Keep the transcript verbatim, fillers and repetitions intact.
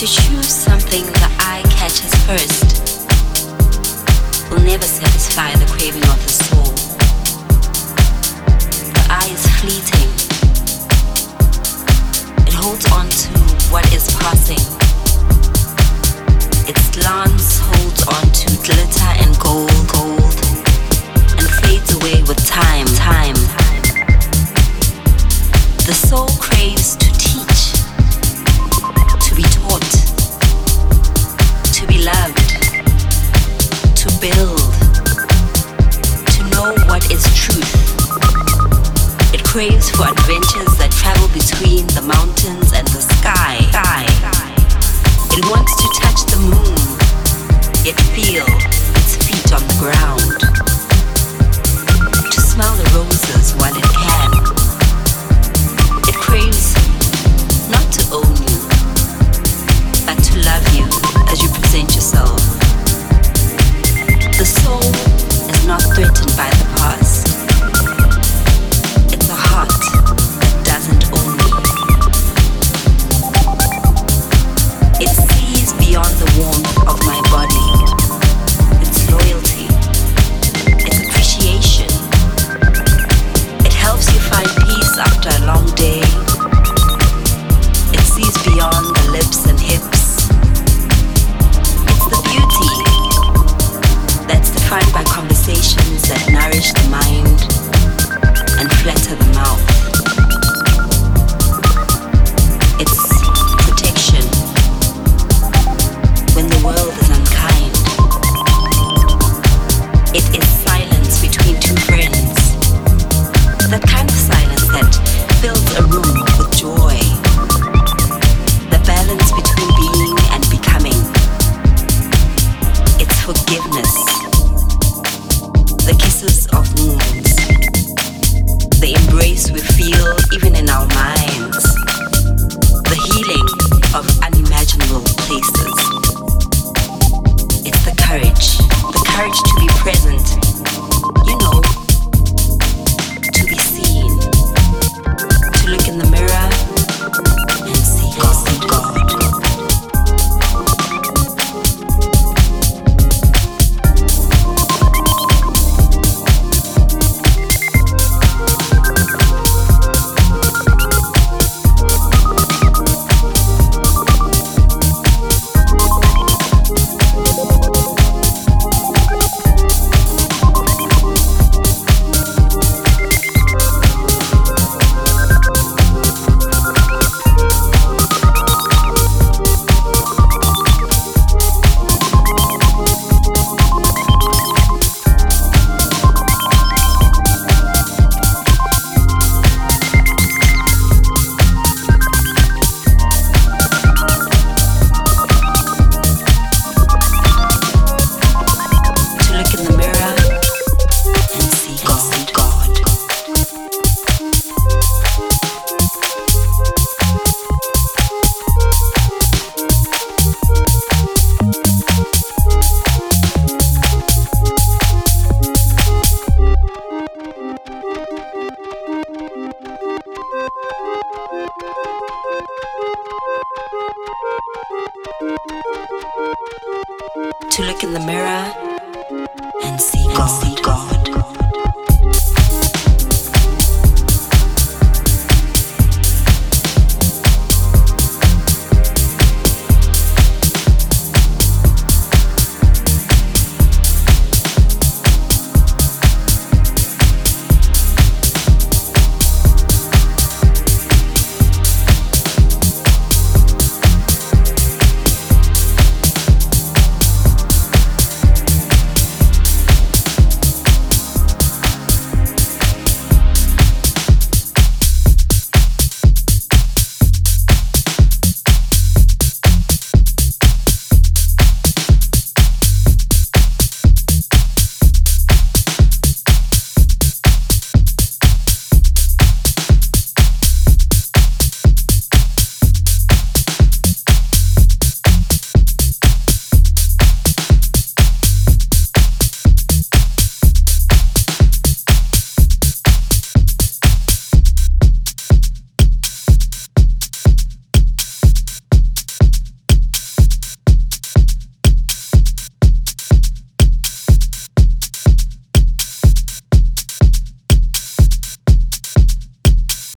To choose something the eye catches first will never satisfy the craving of the soul. The eye is fleeting. It holds on to what is passing. Its glance holds on to glitter and gold, gold, and fades away with time, time. The soul craves to teach, to be taught, to be loved, to build, to know what is truth. It craves for adventures that travel between the mountains and the sky. It wants to touch the moon, yet feel its feet on the ground. To smell the roses while it can. It craves not to own you, but to love you as you present yourself. The soul is not threatened by the past. It's a heart that doesn't own me. It sees beyond the warmth of my body. It's loyalty. It's appreciation. It helps you find peace after a long day. It sees beyond the lips and hips. It's the beauty that's defined by conversations that nourish the mind and flatter the mouth. It's protection when the world is unkind. It is silence between two friends. That kind of silence that fills a room with joy. The balance between being and becoming. It's forgiveness. The kisses of wounds. The embrace we feel even in our minds. The healing of unimaginable places. It's the courage. The courage to be present. You know, to be seen. To look in the mirror and see God. See God. To look in the mirror and see God. See God.